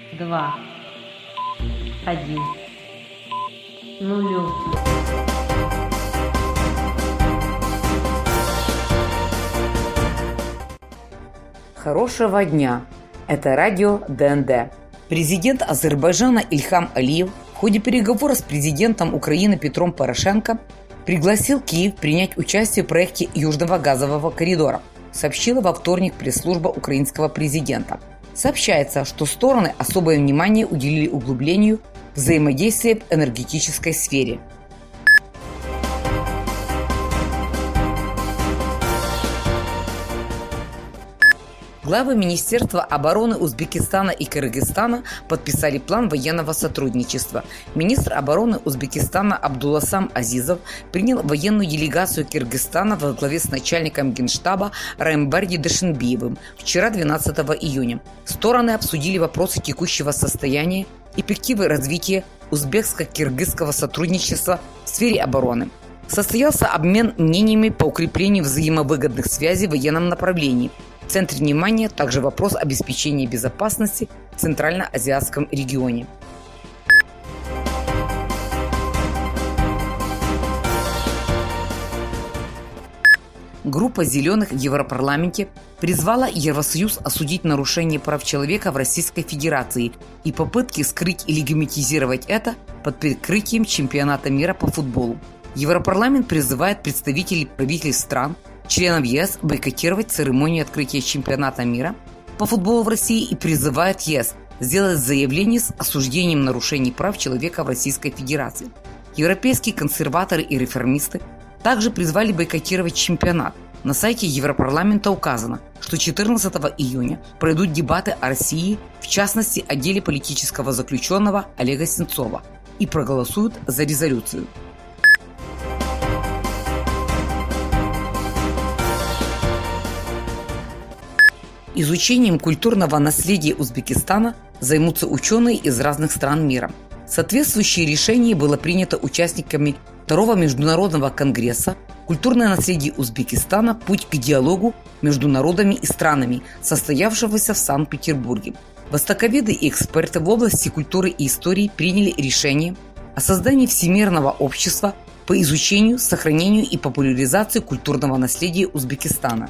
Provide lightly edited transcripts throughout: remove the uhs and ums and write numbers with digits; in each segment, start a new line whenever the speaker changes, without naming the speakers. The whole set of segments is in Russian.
2, 1, 0.
Хорошего дня! Это радио ДНД. Президент Азербайджана Ильхам Алиев в ходе переговора с президентом Украины Петром Порошенко пригласил Киев принять участие в проекте Южного газового коридора, сообщила во вторник пресс-служба украинского президента. Сообщается, что стороны особое внимание уделили углублению взаимодействия в энергетической сфере. Главы Министерства обороны Узбекистана и Кыргызстана подписали план военного сотрудничества. Министр обороны Узбекистана Абдуласам Азизов принял военную делегацию Кыргызстана во главе с начальником Генштаба Раимбарди Душенбиевым вчера, 12 июня. Стороны обсудили вопросы текущего состояния и перспективы развития узбекско-кыргызского сотрудничества в сфере обороны. Состоялся обмен мнениями по укреплению взаимовыгодных связей в военном направлении. В центре внимания также вопрос обеспечения безопасности в Центральноазиатском регионе. Группа «Зеленых» в Европарламенте призвала Евросоюз осудить нарушение прав человека в Российской Федерации и попытки скрыть и легитимизировать это под прикрытием чемпионата мира по футболу. Европарламент призывает представителей правительств стран, членов ЕС, бойкотировать церемонию открытия чемпионата мира по футболу в России и призывает ЕС сделать заявление с осуждением нарушений прав человека в Российской Федерации. Европейские консерваторы и реформисты также призвали бойкотировать чемпионат. На сайте Европарламента указано, что 14 июня пройдут дебаты о России, в частности о деле политического заключенного Олега Сенцова, и проголосуют за резолюцию. Изучением культурного наследия Узбекистана займутся ученые из разных стран мира. Соответствующее решение было принято участниками Второго международного конгресса «Культурное наследие Узбекистана. Путь к диалогу между народами и странами», состоявшегося в Санкт-Петербурге. Востоковеды и эксперты в области культуры и истории приняли решение о создании Всемирного общества по изучению, сохранению и популяризации культурного наследия Узбекистана.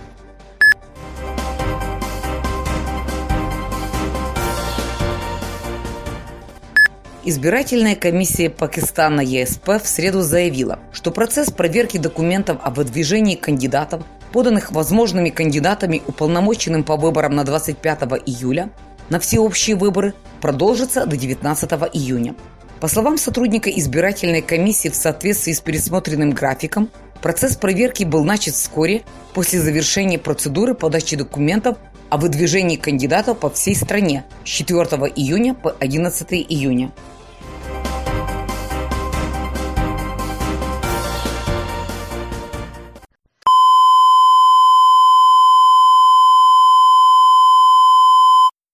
Избирательная комиссия Пакистана ЕСП в среду заявила, что процесс проверки документов о выдвижении кандидатов, поданных возможными кандидатами уполномоченным по выборам на 25 июля на всеобщие выборы, продолжится до 19 июня. По словам сотрудника избирательной комиссии, в соответствии с пересмотренным графиком, процесс проверки был начат вскоре после завершения процедуры подачи документов о выдвижении кандидатов по всей стране с 4 июня по 11 июня.